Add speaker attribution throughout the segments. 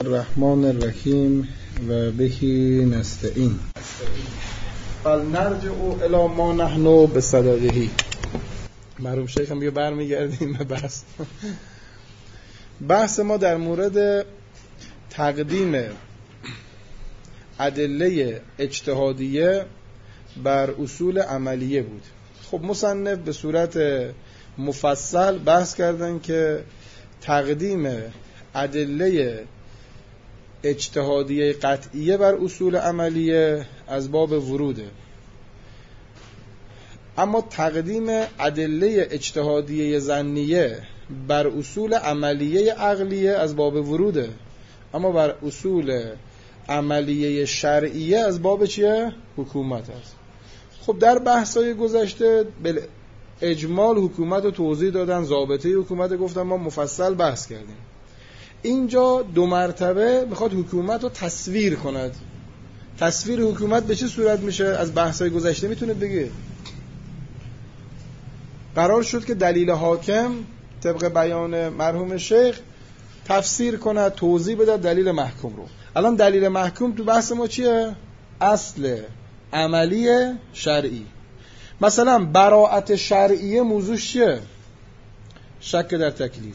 Speaker 1: الرحمن الرحیم و بهی نستعین فلنرجع الی ما نحن بصدده. مرحوم شیخ هم بیا برمیگردیم به بحث ما در مورد تقدیم ادله اجتهادیه بر اصول عملیه بود. خب مصنف به صورت مفصل بحث کردن که تقدیم ادله اجتهادیه قطعیه بر اصول عملیه از باب وروده، اما تقدیم ادله اجتهادیه ظنیه بر اصول عملیه عقلیه از باب وروده، اما بر اصول عملیه شرعیه از باب چیه؟ حکومت است. خب در بحث‌های گذشته به اجمال حکومت رو توضیح دادن، ضابطه حکومت گفتن، ما مفصل بحث کردیم. اینجا دو مرتبه میخواد حکومت رو تصویر کند. تصویر حکومت به چه صورت میشه؟ از بحث‌های گذشته میتونه بگه. قرار شد که دلیل حاکم طبق بیان مرحوم شیخ تفسیر کنه، توضیح بده دلیل محکوم رو. الان دلیل محکوم تو بحث ما چیه؟ اصل عملی شرعی. مثلا براءت شرعیه موضوعش چیه؟ شک در تکلیف.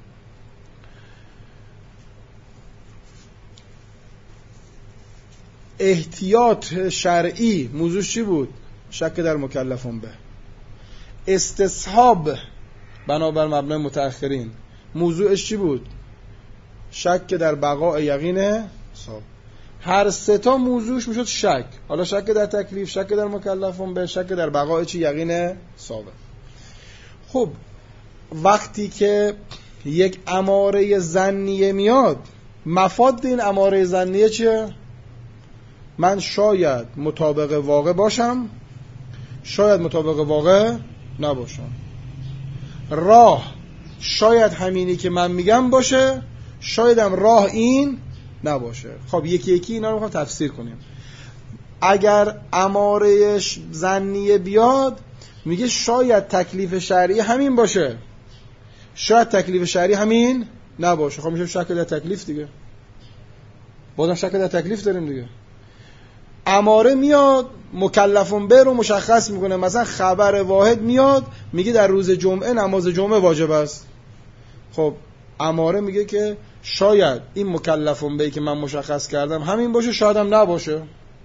Speaker 1: احتیاط شرعی موضوعش چی بود؟ شک در مکلفون به. استصحاب بنابر مبنای متأخرین موضوعش چی بود؟ شک در بقاء یقین صاحب. هر سه تا موضوعش میشد شک. حالا شک در تکلیف، شک در مکلفون به، شک در بقاء چی؟ یقین صاحب. خب وقتی که یک اماره ظنیه میاد، مفاد این اماره ظنیه چیه؟ من شاید مطابق واقع باشم، شاید مطابق واقع نباشم. راه شاید همینی که من میگم باشه، شایدم راه این نباشه. خب یکی یکی اینا رو میخوام تفسیر کنیم. اگر اماره ظنیه بیاد میگه شاید تکلیف شرعی همین باشه، شاید تکلیف شرعی همین نباشه. خب میشه شک در تکلیف دیگه. بازم شک در تکلیف داریم دیگه. اماره میاد مکلفون به رو مشخص میکنه. مثلا خبر واحد میاد میگه در روز جمعه نماز جمعه واجب است. خب اماره میگه که شاید این مکلفون به که من مشخص کردم همین باشه، شاید هم نباشه.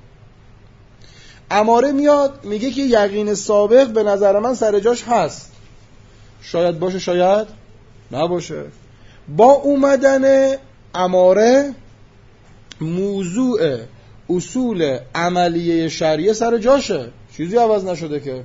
Speaker 1: اماره میاد میگه که یقین سابق به نظر من سر جاش هست، شاید باشه شاید نباشه. با اومدن اماره موضوع اصول عملیه شرعیه سر جاشه، چیزی عوض نشده که.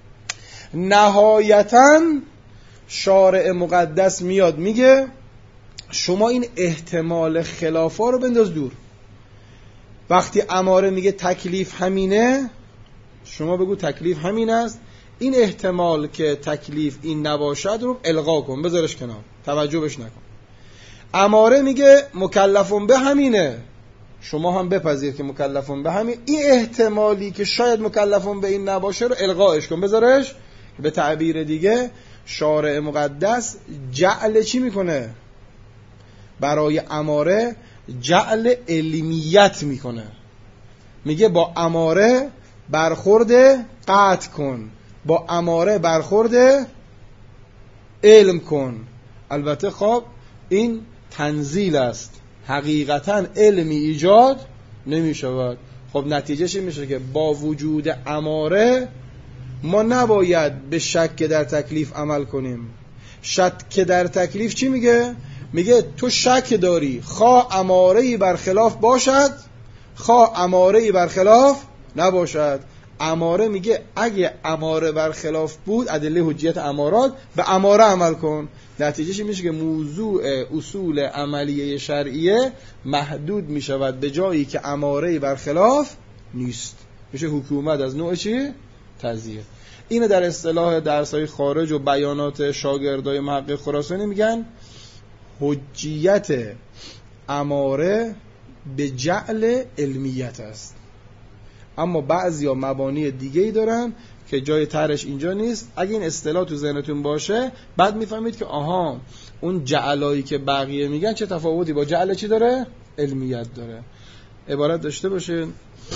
Speaker 1: نهایتاً شارع مقدس میاد میگه شما این احتمال خلافا رو بنداز دور. وقتی اماره میگه تکلیف همینه، شما بگو تکلیف همین است، این احتمال که تکلیف این نباشد رو الغا کن، بذارش کنار، توجه بهش نکن. اماره میگه مکلفون به همینه، شما هم بپذیر که مکلفون به همین، این احتمالی که شاید مکلفون به این نباشه رو الغاش کن، بذارش. به تعبیر دیگه شارع مقدس جعل چی میکنه؟ برای اماره جعل علمیت میکنه. میگه با اماره برخورد قطع کن، با اماره برخورد علم کن. البته خب این تنزیل است، حقیقتا علمی ایجاد نمی شود. خب نتیجهش این میشه که با وجود اماره ما نباید به شک در تکلیف عمل کنیم. شک در تکلیف چی میگه؟ میگه تو شک داری، خواه اماره‌ای برخلاف باشد، خواه اماره‌ای برخلاف نباشد. اماره میگه اگه اماره برخلاف بود، ادله حجیت امارات، به اماره عمل کن. نتیجهش میشه که موضوع اصول عملیه شرعیه محدود میشود به جایی که اماره‌ای برخلاف نیست. میشه حکومت از نوع چی؟ تزییه. اینه در اصطلاح درس‌های خارج و بیانات شاگردای محقق خراسانی میگن حجیت اماره به جعل علمیت است. اما بعضیا مبانی دیگه‌ای دارن که جای طرحش اینجا نیست. اگه این اصطلاح تو ذهنتون باشه بعد میفهمید که آها اون جعلایی که بقیه میگن چه تفاوتی با جعل چی داره؟ علمیت داره. عبارت داشته باشه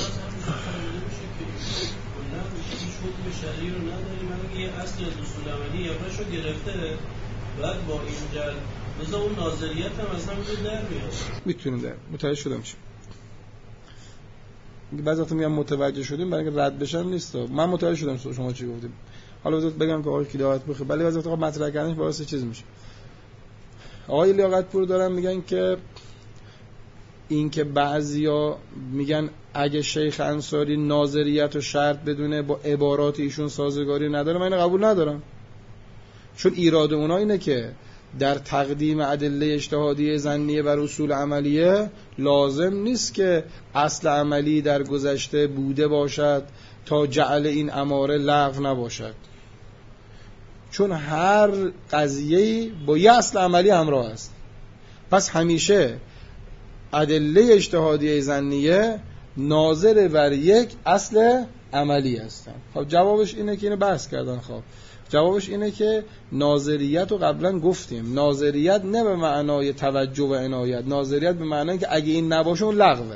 Speaker 2: شرعی رو نداریم، من یه اصل از اصول عملی یافشو گرفته، بعد با این جل بذار اون ناظریت هم اصلا میتونه در بیاد.
Speaker 1: میتونیم در متوجه شدم چی بعضی وقتا میگم متوجه شدیم برای اینکه رد بشن نیست. من متوجه شدم شما چی گفتید، حالا بذار بگم که آقای لیاقت پور ولی بعضی وقتا مطرح کردنش باعث چیز میشه. آقای لیاقت پور دارن میگن که این که بعضیا میگن اگه شیخ انصاری ناظریت و شرط بدونه با عبارات ایشون سازگاری نداره، من اینو قبول ندارم. چون ایراد اونا اینه که در تقدیم ادله اجتهادی ظنیه بر اصول عملیه لازم نیست که اصل عملی در گذشته بوده باشد تا جعل این اماره لغو نباشد، چون هر قضیه‌ای با یه اصل عملی همراه است. پس همیشه ادله اجتهادی ظنیه ناظر بر یک اصل عملی هستن. خب جوابش اینه که اینو بحث کردن. خب جوابش اینه که ناظریت رو قبلا گفتیم، ناظریت نه به معنای توجه و عنایت، ناظریت به معنای که اگه این نباشه اون لغوه.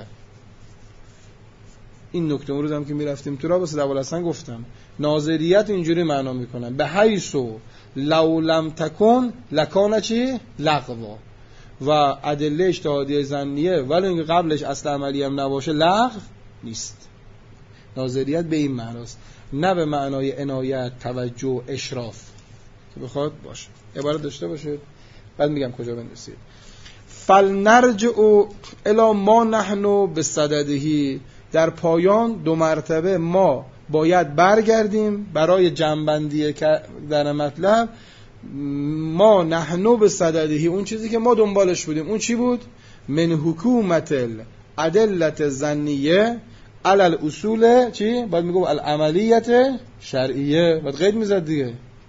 Speaker 1: این نکته امروز هم که میرفتیم تو را واسه دولستان گفتم ناظریت اینجوری معنا میکنن به حیثو لو لم تکن لکان چی؟ لغوا. و ادله اجتهادی ظنیه ولی اینکه قبلش اصل عملی هم نباشه لغو نیست. ناظریت به این معناست، نه به معنای عنایت، توجه، اشراف که بخواد باشه. عبارت داشته باشه بعد میگم کجا بندسید. فلنرجع الی ما نحن بصدده. در پایان دو مرتبه ما باید برگردیم برای جمع‌بندی در مطلب. ما نحن بصدده، اون چیزی که ما دنبالش بودیم اون چی بود؟ من حکومت الادله ظنیه علی الاصول چی؟ بعد میگم العملیت شرعیه، بعد قید میزد دیگه.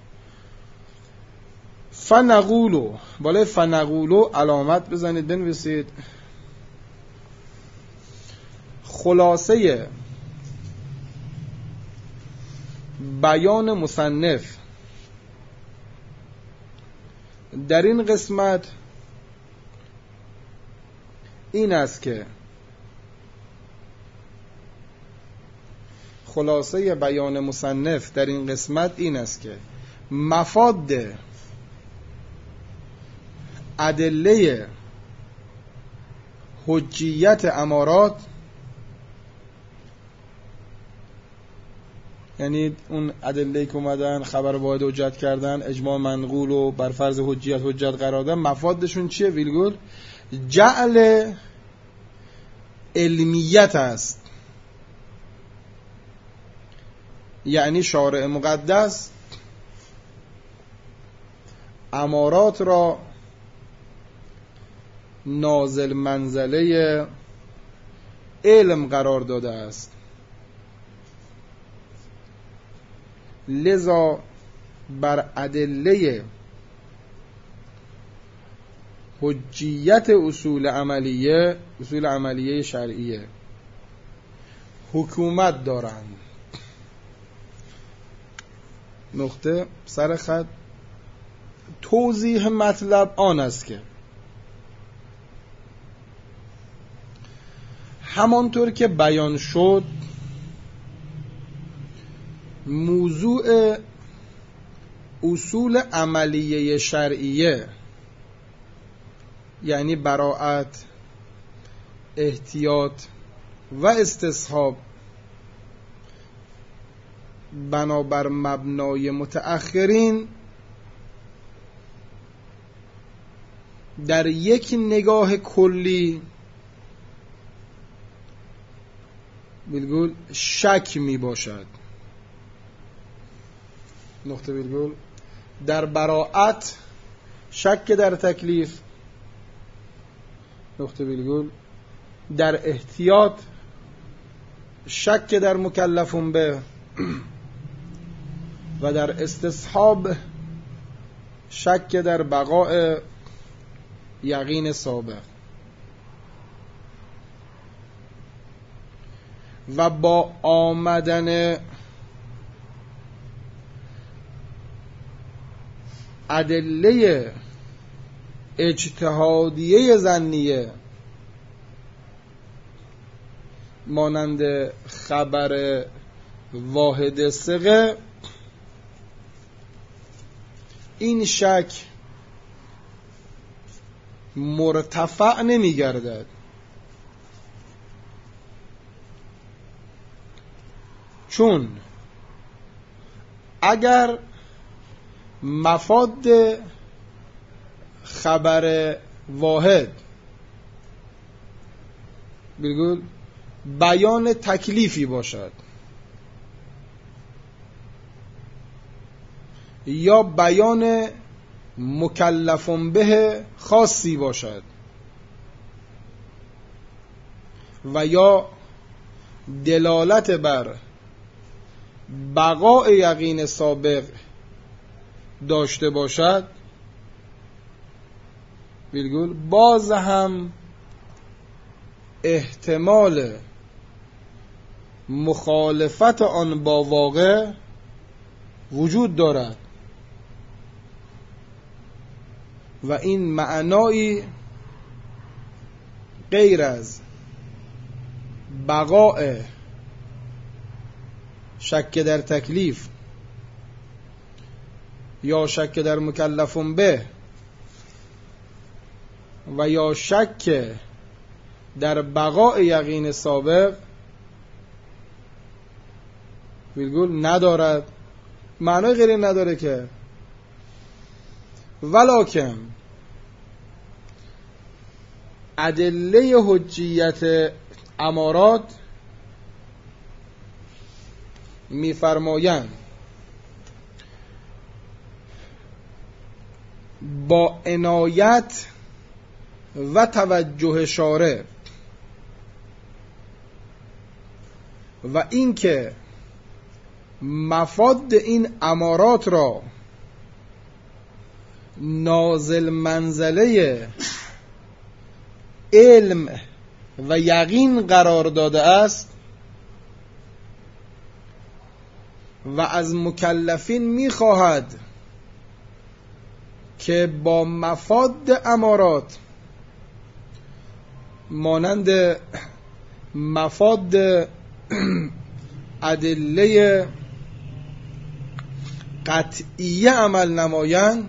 Speaker 1: فنقولو، بالای فنقولو علامت بزنید بنویسید خلاصه بیان مصنف در این قسمت این است که خلاصه بیان مصنف در این قسمت این است که مفاد ادله حجیت امارات، یعنی اون ادله‌ای که اومدن خبر واحد حجت کردن، اجماع منقول و بر فرض حجت قرار دادن، مفادشون چیه؟ ویلگول جعل علمیت است. یعنی شارع مقدس امارات را نازل منزله علم قرار داده است، لذا بر ادله حجیت اصول عملیه شرعیه حکومت دارند. نقطه سر خط. توضیح مطلب آن است که همانطور که بیان شد موضوع اصول عملیه شرعیه یعنی براءت، احتیاط و استصحاب بنابر مبنای متأخرین در یک نگاه کلی ویلگول شک می باشد. نقطه ویلگول در براءت شک در تکلیف، نقطه ویلگول در احتیاط شک در مکلفون به، و در استصحاب شک در بقاء یقین سابق. و با آمدن ادله اجتهادیه ظنیه مانند خبر واحد ثقه، این شک مرتفع نمی گردد، چون اگر مفاد خبر واحد بگو بیان تکلیفی باشد یا بیان مکلف به خاصی باشد و یا دلالت بر بقای یقین سابق داشته باشد، ویرگول باز هم احتمال مخالفت آن با واقع وجود دارد و این معنایی غیر از بقاء شک در تکلیف یا شک در مکلف به و یا شک در بقاء یقین سابق ویرگول ندارد، معنای غیر نداره که. ولکن ادله حجیت امارات می‌فرمایند با عنایت و توجه شارع و اینکه مفاد این امارات را نازل منزله علم و یقین قرار داده است و از مکلفین می‌خواهد که با مفاد امارات مانند مفاد ادله قطعیه عمل نمایند،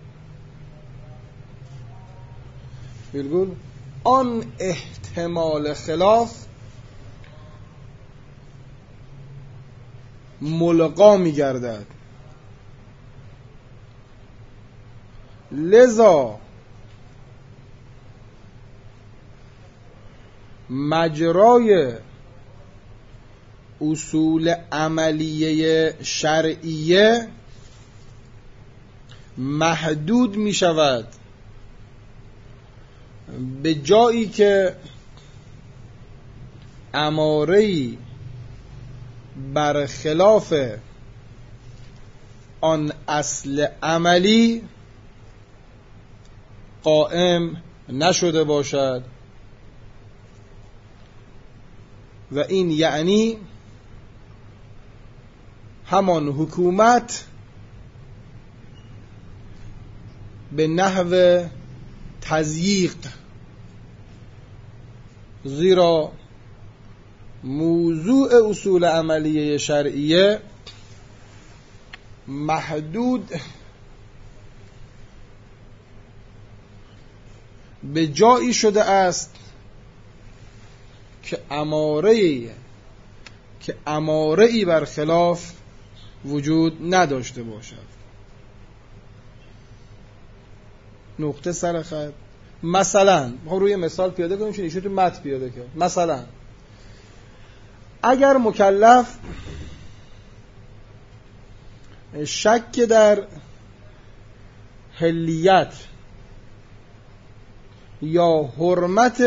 Speaker 1: بلگل آن احتمال خلاف ملغا می گردد. لذا مجرای اصول عملیه شرعیه محدود می شود به جایی که اماره‌ای بر خلاف آن اصل عملی قائم نشده باشد و این یعنی همان حکومت به نحو تضییق، زیرا موضوع اصول عملیه شرعیه محدود به جایی شده است که اماره‌ای بر خلاف وجود نداشته باشد. نقطه سر خط. مثلا ما روی مثال پیاده کنیم چون ایشون تو متن پیاده کرد. مثلا اگر مکلف شک در حلیت یا حرمت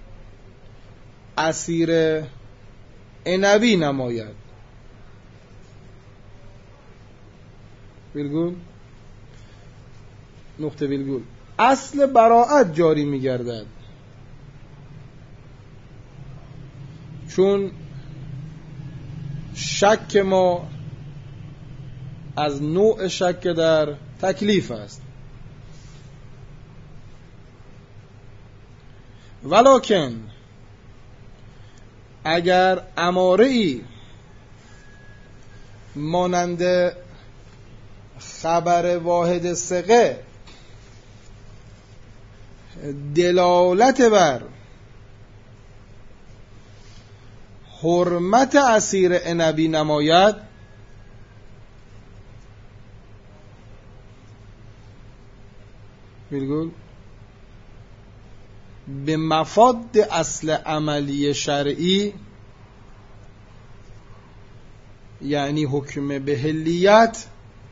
Speaker 1: عصیر عنبی نماید، ویرگول نقطه ویرگول اصل براءت جاری می‌گردد، چون شک ما از نوع شک در تکلیف است. ولکن اگر اماره ای مانند خبر واحد ثقه دلالت بر حرمت عصیر عنبی نماید، ویرگول به مفاد اصل عملی شرعی، یعنی حکم بهلیت،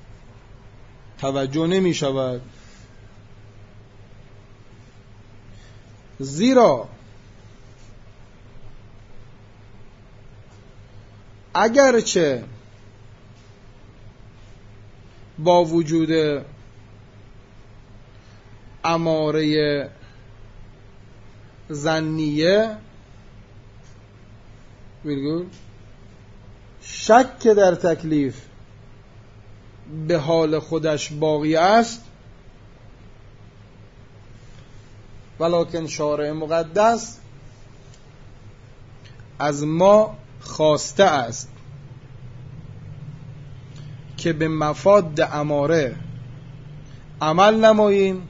Speaker 1: توجه نمی شود. زیرا اگرچه با وجود اماره ظنیه شک در تکلیف به حال خودش باقی است، ولکن شارع مقدس از ما خواسته است که به مفاد اماره عمل نماییم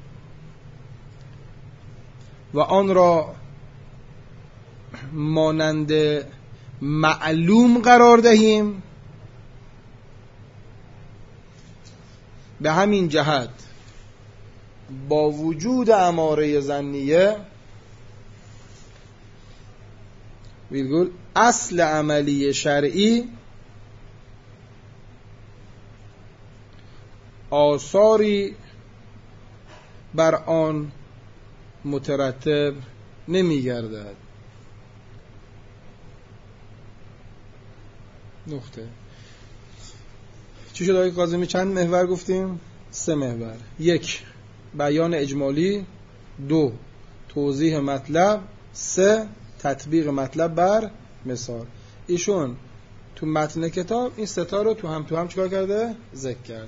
Speaker 1: و آن را مانند معلوم قرار دهیم. به همین جهت با وجود اماره ظنیه ویرگول اصل عملی شرعی آثاری بر آن مترتب نمی گردد. نقطه. چی شد آقای کاظمی؟ چند محور گفتیم؟ 3 محور. 1 بیان اجمالی، 2 توضیح مطلب، 3 تطبیق مطلب بر مثال. ایشون تو متن کتاب این 3 تا رو تو هم چیکار کرده؟ ذکر کرد.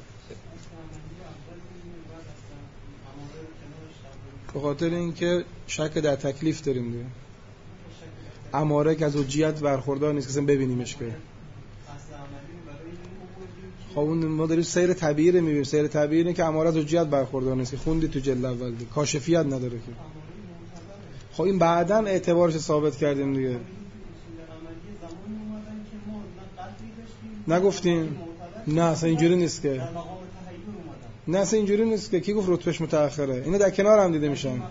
Speaker 1: به خاطر اینکه شک در تکلیف داریم دیگه. اماره که از حجیت برخوردار نیست که اصلا ببینیمش که. خب اون ما داریم سیر طبیعی رو میبینیم. سیر طبیعی اینه که اماره از حجیت برخوردار نیست که خوندی تو جلد اول دیگه. کاشفیت نداره که. خب این بعداً اعتبارش ثابت کردیم دیگه. نگفتیم؟ نه اصلا اینجوری نیست که. نه اصلا اینجوری نیست که. کی گفت رتبهش متأخره؟ اینا در کنار هم دیده میشن.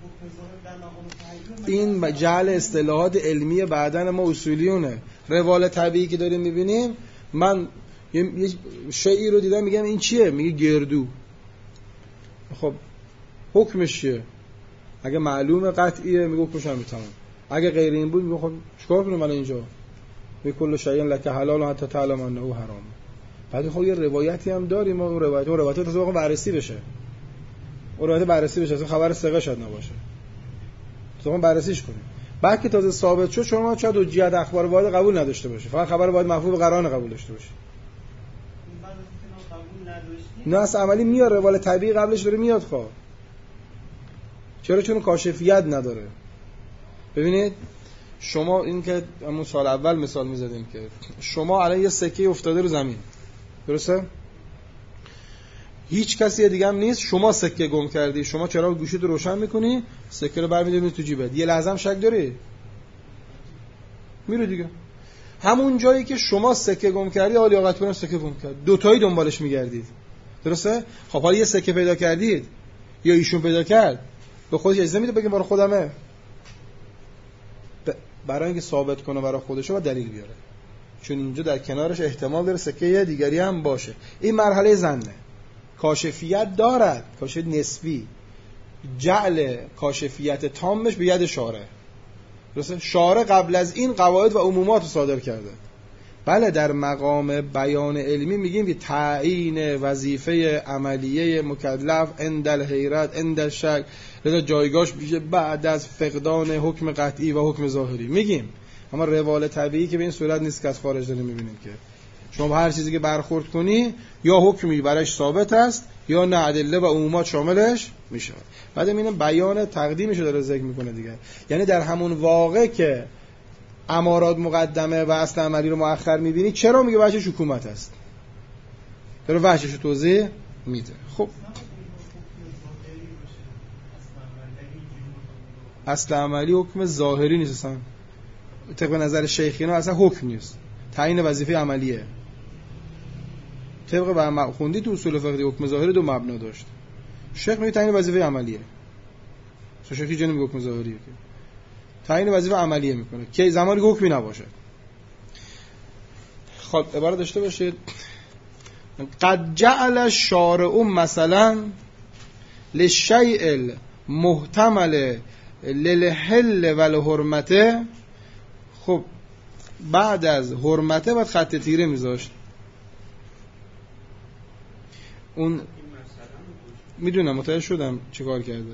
Speaker 1: این جعل اصطلاحات علمی بعدن ما اصولیونه. روال طبیعی که داریم میبینیم، من یه شیئی رو دیدم میگم این چیه؟ میگه گردو. خب حکمش چیه؟ اگه معلومه قطعیه میگه حکمش هم تمام. اگه غیر این بود میگه خب چیکار کنم من اینجا؟ میگه کل شیء لک حلال حتی تعلم انه حرام. بعد خب یه روایتی هم داریم، اون روایت تا بررسی بشه. اون روایت بررسی بشه، اصلا خبر ثقه شاید نباشه. تو بررسیش کنیم. بعد که تازه ثابت شد شما شاید حجیت اخبار واحد قبول نداشته باشه. فقط خبر واحد مفهوم قرائن قبول داشته باشه. نه اصلا عملی میاره روال طبیعی قبلش داره میاد. خب چرا؟ چون کاشفیت نداره. ببینید شما این که همون سال اول مثال میزدیم که شما الان یه سکه افتاده رو زمین، درسته؟ هیچ کسی دیگه هم نیست، شما سکه گم کردی، شما چراغ گوشیت رو روشن میکنی، سکه رو برمی‌داری تو جیبت، یه لحظه هم شک داری؟ میره دیگه. همون جایی که شما سکه گم کردی آقا لیاقت‌پور هم سکه گم کرد، دوتایی دنبالش میگردید، درسته؟ خب حالا یه سکه پیدا کردید یا ایشون پیدا کرد، به خودش اجازه میده بگه برای خودمه؟ برای اینکه ثابت کنه برای خودشه باید دلیل بیاره، چون اینجا در کنارش احتمال داره سکه دیگری هم باشه. این مرحله ظنه. کاشفیت دارد، کاشفیت نسبی. جعل کاشفیت تامش به ید شارع. درسته؟ شارع قبل از این قواعد و عمومات رو صادر کرده. بله در مقام بیان علمی میگیم که تعیین وظیفه عملیه مکلف عند الحیرت عند الشک، لذا جایگاهش میشه بعد از فقدان حکم قطعی و حکم ظاهری میگیم. اما روال طبیعی که به این صورت نیست که از خارج داریم میبینیم که شما با هر چیزی که برخورد کنی یا حکمی برایش ثابت است یا نه ادله و عمومات شاملش میشه. بعد این بیان تقدیمش رو داره ذکر میکنه دیگه. یعنی در همون واقع که امارات مقدمه و اصل عملی رو مؤخر میبینی، چرا میگه وجهش حکومت است؟ داره وجهش رو توضیح میده. خب اصل عملی حکم ظاهری نیست، اصلا طبق نظر شیخینا اصلا حکم نیست، تعیین وظیفه عملیه. طبق به خوندی تو اصول فقهی حکم ظاهری دو مبنا داشت. شیخ میگه تعیین وظیفه عملیه، شیخی جنب حکم ظاهریه که تعیین وظیفه عملیه میکنه که زمانی که حکمی نباشه. خب عبارت داشته باشید قد جعل الشارع مثلا للشیء المحتمل للحل والحرمته. خب بعد از حرمته باید خط تیره میذاشت. اون میدونم متوجه شدم چیکار کرده.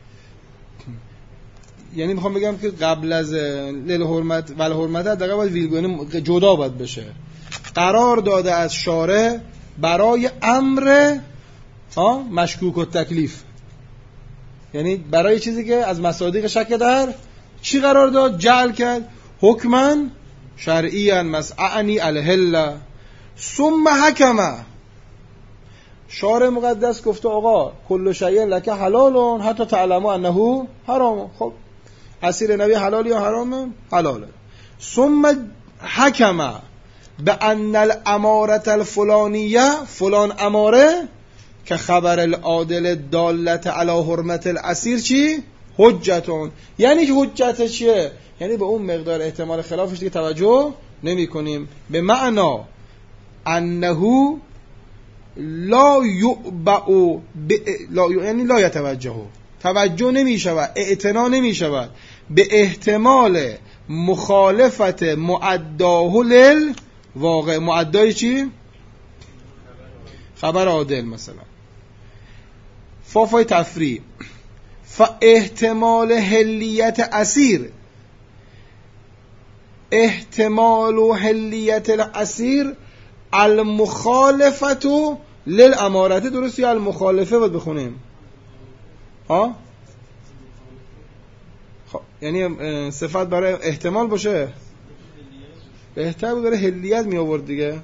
Speaker 1: یعنی میخوام بگم که قبل از للحرمت والحرمته حداقل باید ویلگونه جدا باید بشه. قرار داده از شارع برای امر مشکوک و تکلیف، یعنی برای چیزی که از مصادیق شک در چی قرار داد؟ جعل کرد حکما شرعیا مسعنی الهله ثم حکمه. شارع مقدس گفته آقا کل شیء لک حلال حتی تعلموا انه حرام. خب اسیر نبی حلال یا حرامه؟ حلاله. ثم حکمه بان الاماره الفلانیه، فلان اماره که خبر العادل دالت علی حرمت الاسیر چی؟ حجتون. یعنی حجت چیه؟ یعنی به اون مقدار احتمال خلافش دیگه توجه نمی کنیم، به معنا انه لا یعبع یعنی لا یتوجه، توجه نمی شود، اعتنا نمی شود به احتمال مخالفت معداه للواقع. معدای چی؟ خبر عادل مثلا. فافای تفریع احتمال حلیت اسیر، احتمال و حلیت الاسیر المخالفت للامارت. درست یا المخالفه باید بخونیم ها؟ خب یعنی صفت برای احتمال باشه، بهتر بود برای حلیت می آورد دیگه.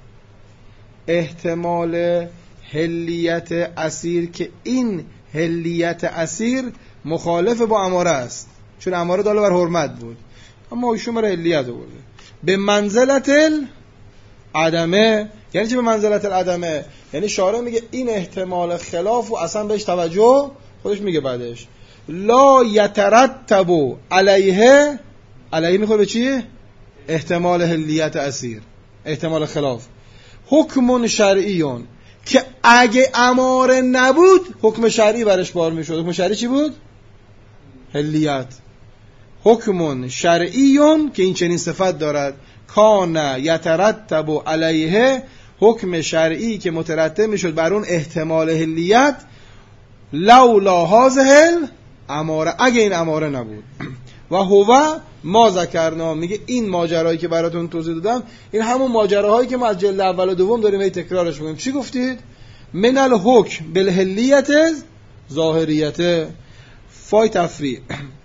Speaker 1: احتمال حلیت اسیر که این حلیت اسیر مخالف با اماره است، چون اماره داله بر حرمت بود، اما ایشون برای حلیت آورده. به منزلت العدمه. یعنی چی به منزلت العدمه؟ یعنی شارع میگه این احتمال خلاف و اصلا بهش توجه، خودش میگه بعدش لا یترتب علیه میخواد به چی؟ احتمال حلیت اسیر، احتمال خلاف. حکم شرعیون که اگه اماره نبود حکم شرعی برش بار میشد. حکم شرعی چی بود؟ حلیت. حکم شرعیون که این چنین صفت دارد کان یترتب علیه، حکم شرعی که مترتب میشد بر اون احتمال حلیت لولا هذه الاماره، اگه این اماره نبود. و هو ما ذکرنا، میگه این ماجرایی که براتون توضیح دادم این همون ماجراهایی که ما از جلد اول و دوم داریم تکرارش میکنیم. چی گفتید؟ من الحکم بالحلیت ظاهریت فای تفریع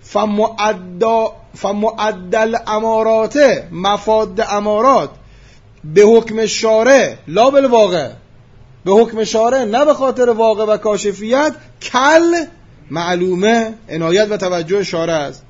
Speaker 1: فمعدل امارات مفاد امارات به حکم شارع لا بالواقع، به حکم شارع نه به خاطر واقع و کاشفیت، کل معلومه عنایت و توجه شارع است.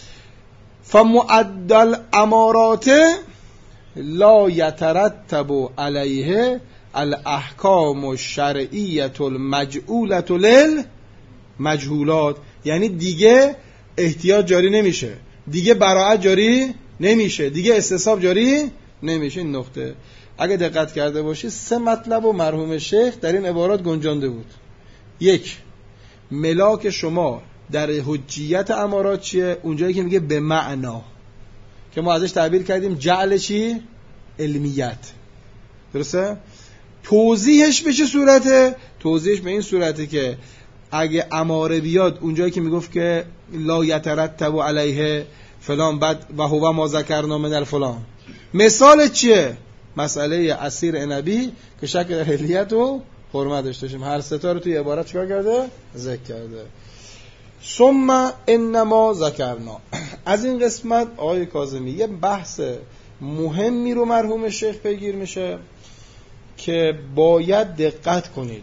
Speaker 1: فمعدل امارات لا یترتب علیه الاحکام الشرعیه المجعولة للمجهولات. یعنی دیگه احتیاط جاری نمیشه، دیگه براءت جاری نمیشه، دیگه استصحاب جاری نمیشه. این نقطه اگه دقت کرده باشی 3 مطلب و مرحوم شیخ در این عبارات گنجانده بود. 1. ملاک شما در حجیت امارات چیه؟ اونجایی که میگه به معنا، که ما ازش تعبیر کردیم جعل چی؟ علمیت. درسته؟ توضیحش به چه صورته؟ توضیحش به این صورته که اگه اماره بیاد اونجایی که میگفت که لا یترتب علیه فلان، بعد و هو ما ذکرنا من الفلان، مثال چیه؟ مسئله عصیر عنبی که شک در حلیت و حرمت داشته باشیم. هر سه تا رو توی عبارت چیکار کرده؟ ذکر کرده. ثم انما ذکرنا. از این قسمت آقای کاظمی یه بحث مهمی رو مرحوم شیخ پیگیر میشه که باید دقت کنید.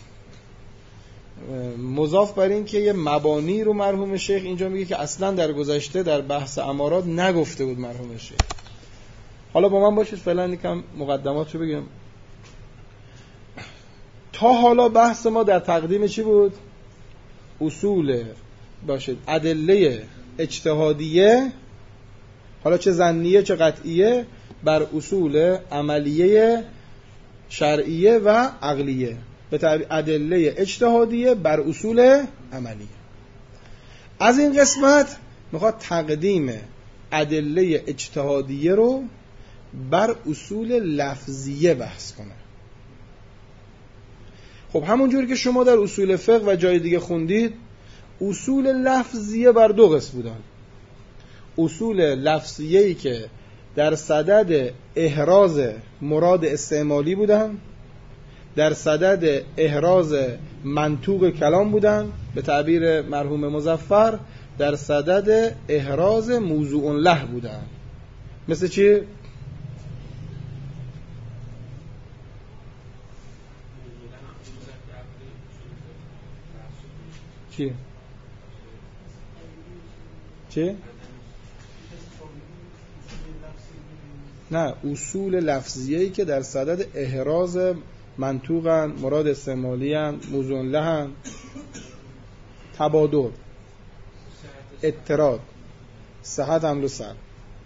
Speaker 1: مضاف بر این که یه مبانی رو مرحوم شیخ اینجا میگه که اصلا در گذشته در بحث امارات نگفته بود مرحوم شیخ. حالا با من باشید فعلا یکم مقدمات رو بگم. تا حالا بحث ما در تقدیم چی بود؟ اصول باشید ادله اجتهادیه، حالا چه ظنیه چه قطعیه، بر اصول عملیه شرعیه و عقلیه، به تعبیر ادله اجتهادیه بر اصول عملیه. از این قسمت میخواد تقدیم ادله اجتهادیه رو بر اصول لفظیه بحث کنه. خب همونجوری که شما در اصول فقه و جای دیگه خوندید، اصول لفظیه بر دو قسم بودن. اصول لفظیه‌ای که در صدد احراز مراد استعمالی بودن، در صدد احراز منطوق کلام بودن، به تعبیر مرحوم مظفر در صدد احراز موضوع له بودن. مثل چی؟ چی؟ چی؟ نه، اصول لفظیه‌ای که در صدد احراز منطوقن، مراد استعمالی‌ان، موضوع لهن، تبادر، اضطراد، صحت حمل و سر.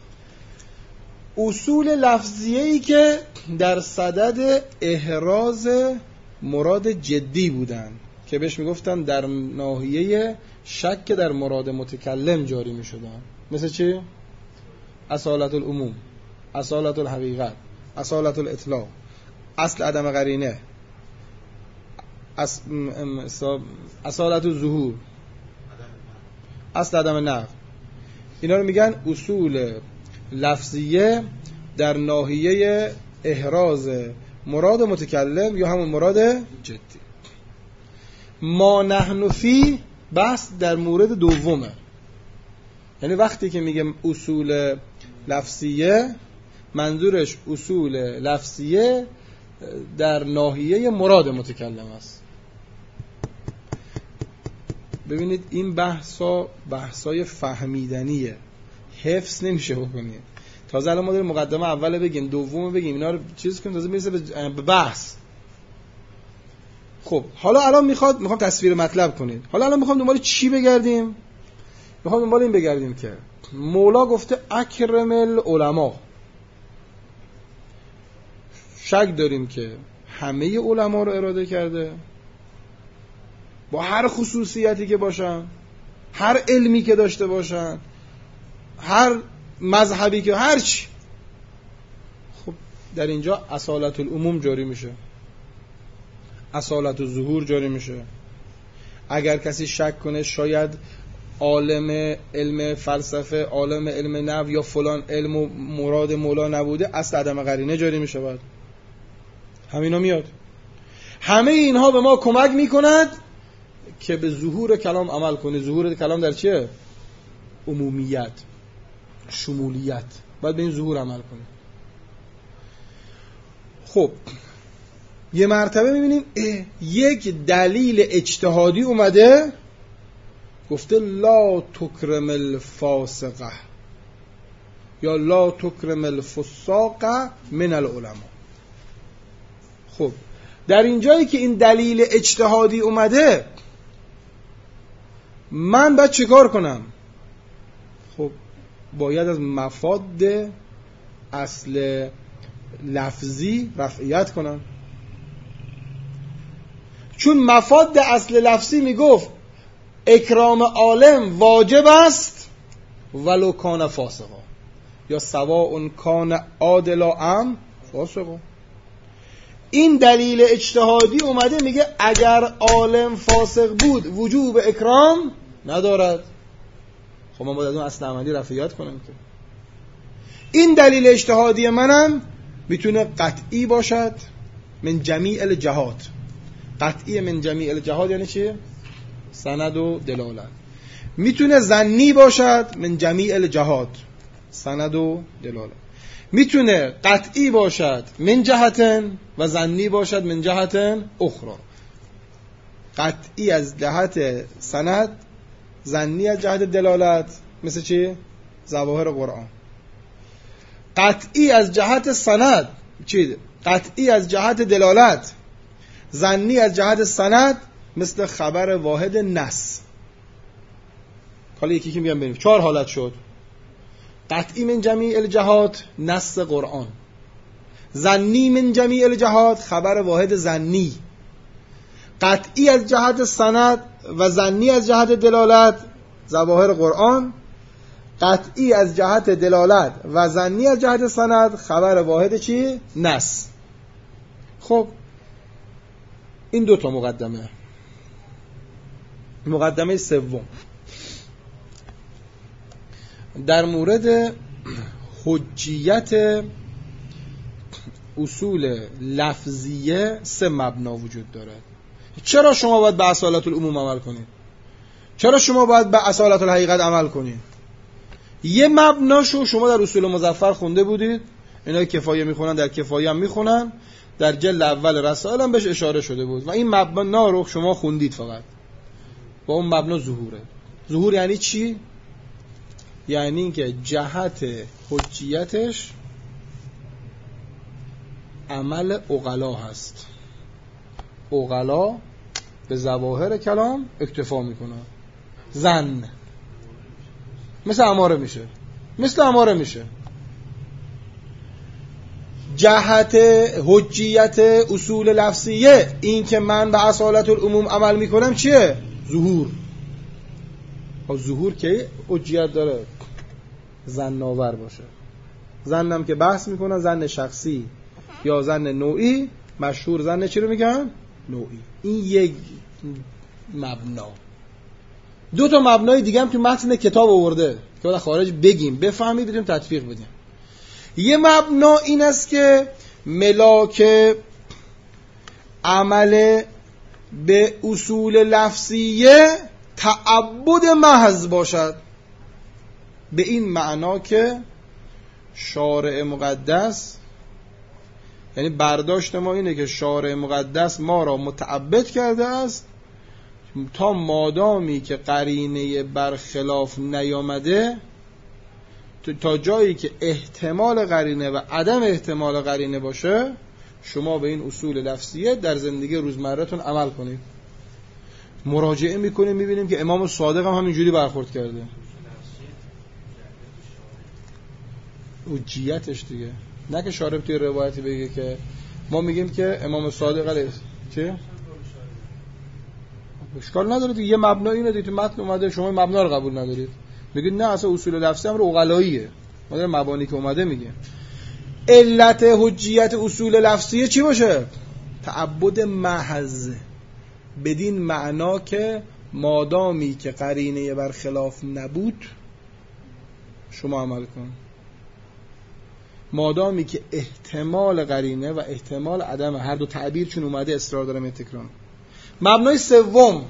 Speaker 1: اصول لفظیه‌ای که در صدد احراز مراد جدی بودن که بهش میگفتن در ناحیه شک در مراد متکلم جاری میشدن. مثل چی؟ اصالت العموم، اصالت الحقیقت، اصالت الاطلاق، اصل عدم قرینه، اصالت الظهور، اصل عدم نقض. اینا رو میگن اصول لفظیه در ناحیه احراز مراد متکلم یا همون مراد جدی. ما نحن فی بحث در مورد دومه، یعنی وقتی که میگه اصول لفظیه منظورش اصول لفظیه در ناحیه مراد متکلم است. ببینید این بحثای فهمیدنیه، حفظ نمیشه بکنید. تازه الان ما داریم مقدمه اوله بگیم، دومه بگیم، اینا رو چیز کنیم، تازه میرسه به بحث. خب حالا الان میخوام تصویر مطلب کنید. حالا الان میخوام دنبال چی بگردیم؟ میخوام دنبال این بگردیم که مولا گفته اکرم العلماء. شک داریم که همه علما رو اراده کرده با هر خصوصیتی که باشن، هر علمی که داشته باشن، هر مذهبی که هر چی. خب در اینجا اصالت العموم جاری میشه، اصالت الظهور جاری میشه. اگر کسی شک کنه شاید عالم علم فلسفه، عالم علم نحو یا فلان علم و مراد مولا نبوده، اصل عدم قرینه جاری میشه. بعد همینا میاد. همه اینها به ما کمک میکند که به ظهور کلام عمل کنه. ظهور کلام در چیه؟ عمومیت، شمولیت. باید به این ظهور عمل کنه. خب یه مرتبه میبینیم یک دلیل اجتهادی اومده گفته لا تکرم الفاسقه یا لا تکرم الفساق من العلماء. خب در اینجایی که این دلیل اجتهادی اومده من باید چیکار کنم؟ خب باید از مفاد اصل لفظی رفعیت کنم، چون مفاد اصل لفظی میگفت اکرام عالم واجب است ولو کان فاسقا یا سواء کان عادلا ام فاسقا. این دلیل اجتهادی اومده میگه اگر عالم فاسق بود وجوب اکرام ندارد. خب من باید اون اصل عملی رفعیت کنم که این دلیل اجتهادی منم میتونه قطعی باشد من جمیع الجهات. قطعی من جمیع الجهات یعنی چی؟ سند و دلالت. میتونه ظنی باشد من جمیع الجهات، سند و دلالت. میتونه قطعی باشد من جهتن و ظنی باشد من جهتن اخرى. قطعی از جهت سند، ظنی از جهت دلالت، مثل چی؟ ظواهر قرآن. قطعی از جهت سند، چی؟ قطعی از جهت دلالت، ظنی از جهت سند، مثل خبر واحد نص. حالا یکی که میگم بریم 4 حالت شد. قطعی من جمیع الجهات، نص قرآن. ظنی من جمیع الجهات، خبر واحد ظنی. قطعی از جهت سند و ظنی از جهت دلالت، ظواهر قرآن. قطعی از جهت دلالت و ظنی از جهت سند، خبر واحد چی؟ نص. خب این 2 تا مقدمه. مقدمه سوم در مورد حجیت اصول لفظیه 3 مبنا وجود دارد. چرا شما باید به اصالت العموم عمل کنید؟ چرا شما باید به اصالت الحقیقت عمل کنید؟ یه مبناشو شما در اصول مظفر خونده بودید، اینا کفایه میخونن، در کفایه هم میخونن، در جلد اول رسائل هم بهش اشاره شده بود و این مبنا رو شما خوندید فقط. با اون مبنا ظهوره. ظهور یعنی چی؟ یعنی اینکه جهت حجیتش عمل عقلا هست. عقلا به ظواهر کلام اکتفا میکنن. ظن مثل اماره میشه. جهت حجیت اصول لفظیه، این که من به اصالت العموم عمل میکنم چیه؟ ظهور. ظهور که حجیت داره ظن آور باشه. ظنم که بحث میکنن ظن شخصی یا ظن نوعی، مشهور ظن چی رو میگن؟ نوعی. این یک مبنا. 2 تا مبنای دیگه هم تو متن کتاب آورده که بعد خارج بگیم، بفهمید، بدیم تطبیق بدیم. یه مبنا این است که ملاک عمل به اصول لفظیه تعبد محض باشد، به این معنا که شارع مقدس، یعنی برداشت ما اینه که شارع مقدس ما را متعبد کرده است تا مادامی که قرینه برخلاف نیامده، تا جایی که احتمال قرینه و عدم احتمال قرینه باشه، شما به این اصول لفظیه در زندگی روزمره‌تون عمل کنید. مراجعه میکنیم میبینیم که امام صادق هم همینجوری برخورد کرده. حجیتش دیگه، نه که شارع توی روایتی بگه که ما میگیم که امام صادق علیه چه؟ اشکال نداره دیگه، یه مبنا اینه دیگه، تو متن اومده، شما مبنا رو قبول ندارید، میگید نه اصلا اصول لفظی هم رو عقلاییه، ما در مبانی که اومده میگیم. علت حجیت اصول لفظیه چی باشه؟ تعبد محض، بدین معنا که مادامی که قرینه برخلاف نبود شما عمل کن، مادامی که احتمال قرینه و احتمال عدم، هر دو تعبیر چون اومده، اصرار دارم تکرار. مبنای سوم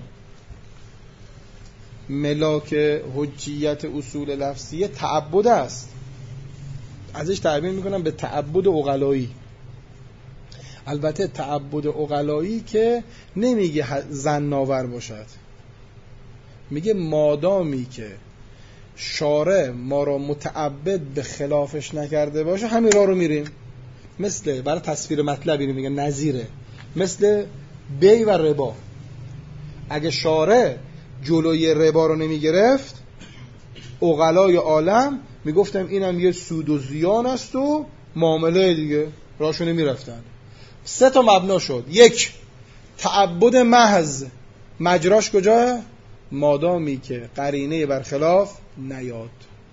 Speaker 1: ملاک حجیت اصول لفظیه تعبد است، ازش تعبیر میکنم به تعبد عقلایی. البته تعبد عقلایی که نمیگه ظن‌آور باشد، میگه مادامی که شارع ما را متعبد به خلافش نکرده باشه همین راه رو میریم. مثل برای تصویر مطلبی رو میگه نظیره، مثل بی و ربا. اگه شارع جلوی ربا رو نمیگرفت، عقلای عالم میگفتم اینم یه سود و زیان است و معامله دیگه، راهشو نمیرفتن. 3 تا مبنا شد. 1 تعبد محض، مجراش کجاه؟ مادامی که قرینه برخلاف نیاد.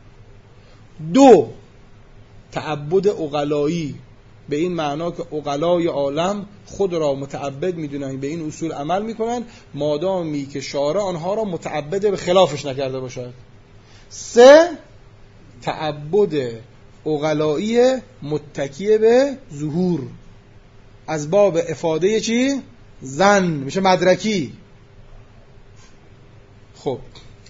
Speaker 1: 2 تعبد عقلایی، به این معنا که عقلای عالم خود را متعبد میدونن، به این اصول عمل میکنن مادامی که شارع آنها را متعبد به خلافش نکرده باشد. 3 تعبد عقلایی متکی به ظهور، از باب افاده چی؟ ظن، میشه مدرکی. خب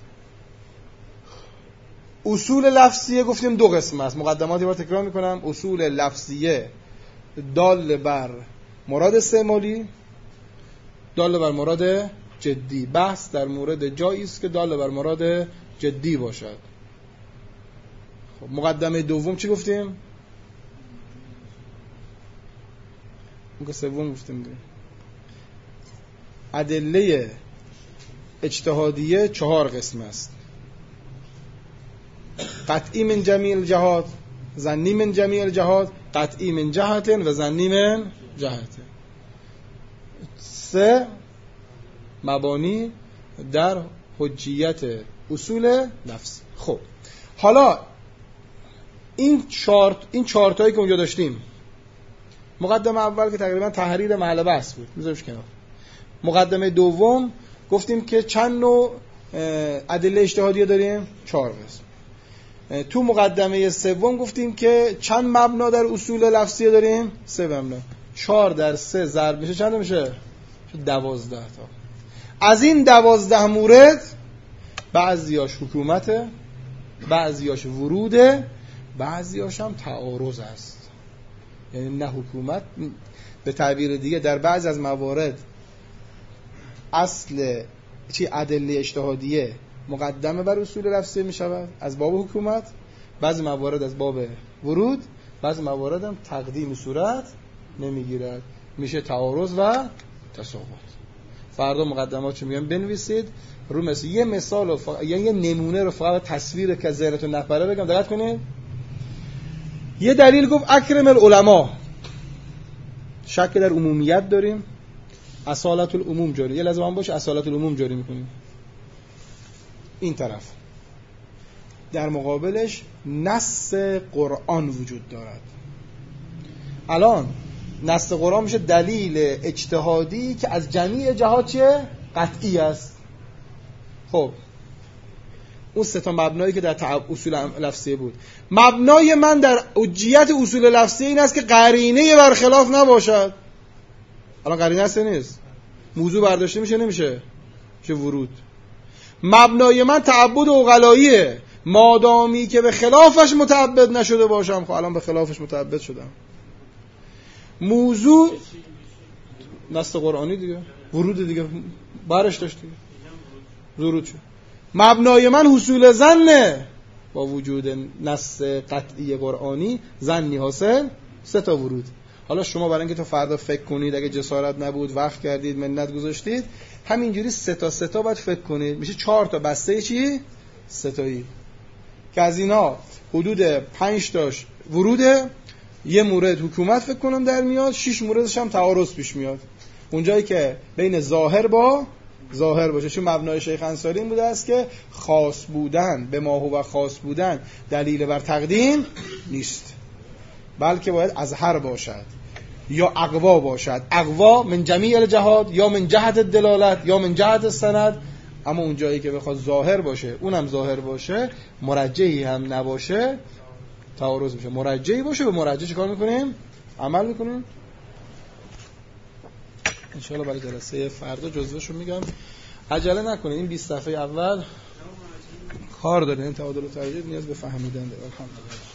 Speaker 1: اصول لفظیه گفتیم دو قسم است. مقدماتی رو تکرار میکنم. اصول لفظیه دال بر مراد استعمالی، دال بر مراد جدی. بحث در مورد جایی است که دال بر مراد جدی باشد. خب مقدمه دوم چی گفتیم؟ اون که سوم گفتیم دیگه. ادله اجتهادیه 4 قسم است. قطعی من جمیع الجهات، ظنی من جمیع الجهات، قطعی من جهت و ظنی من جهت. 3 مبانی در حجیت اصول لفظی. خب حالا این چارتایی که اونجا داشتیم، مقدمه اول که تقریبا تحریر محل بحث بود، میذارمش کنار. مقدمه دوم گفتیم که چند نوع ادله اجتهادیه داریم؟ 4 قسم. تو مقدمه سوم گفتیم که چند مبنا در اصول لفظیه داریم؟ 3 مبنا. 4 در 3 ضرب میشه چند میشه؟ 12 تا. از این 12 مورد بعضیاش حکومته، بعضیاش وروده، بعضیاش هم تعارض است. یعنی نه حکومت، به تعبیر دیگه در بعضی از موارد اصل ادله اجتهادیه مقدمه بر اصول لفظی می شود از باب حکومت، بعضی موارد از باب ورود، بعضی موارد هم تقدیم صورت نمی گیرد، میشه تعارض و تساقط. فردا مقدماتشو میگم بنویسید رو مثل یه مثال یعنی یه نمونه رو فقط تصویر که ذهنتون نپره بگم، دقت کنید. یه دلیل گفت اکرم العلماء، شک در عمومیت داریم، اصالت العموم جاری، یه لازم هم باشه اصالت العموم جاری میکنیم. این طرف در مقابلش نص قرآن وجود دارد. الان نص قرآن میشه دلیل اجتهادی که از جمیع جهات چه؟ قطعی است. خب اون 3 تا مبنایی که در اصول لفظی بود، مبنای من در حجیت اصول لفظی این است که قرینه برخلاف نباشد. الان قرینه است نیست، موضوع برداشته میشه نمیشه، میشه ورود. مبنای من تعبد عقلاییه، مادامی که به خلافش متعبد نشده باشم. خب الان به خلافش متعبد شدم. موضوع نص قرآنی دیگه، ورود دیگه برش داشت دیگه، ورود شد. مبنای من حصول ظنه، با وجود نص قطعی قرآنی ظنی حاصل، 3 تا ورود. حالا شما برای اینکه تو فردا فکر کنید، اگه جسارت نبود وقت کردید منت گذاشتید، همینجوری 3 تا باید فکر کنید، میشه 4 تا بسته چی؟ 3 تایی که از اینا حدود 5 تاش وروده، یه مورد حکومت فکر کنم در میاد، 6 موردش هم تعارض پیش میاد. اونجایی که بین ظاهر با ظاهر باشه، چون مبنای شیخ انصاری این بوده است که خاص بودن به ما هو خاص بودن دلیل بر تقدیم نیست، بلکه باید اظهر باشد یا اقوا باشد. اقوا من جمیع الجهات، یا من جهت دلالت، یا من جهت سند. اما اون جایی که بخواد ظاهر باشه، اونم ظاهر باشه، مرجحی هم نباشه، تعارض میشه. مرجحی باشه، به مرجح چیکار میکنیم؟ عمل میکنیم. انشاءالله برای جلسه فردا جزوهشو میگم. عجله نکنید، این 20 صفحه اول کار داره، این تعادل و ترجیح نیاز به فهمیدن داره. الحمدلله.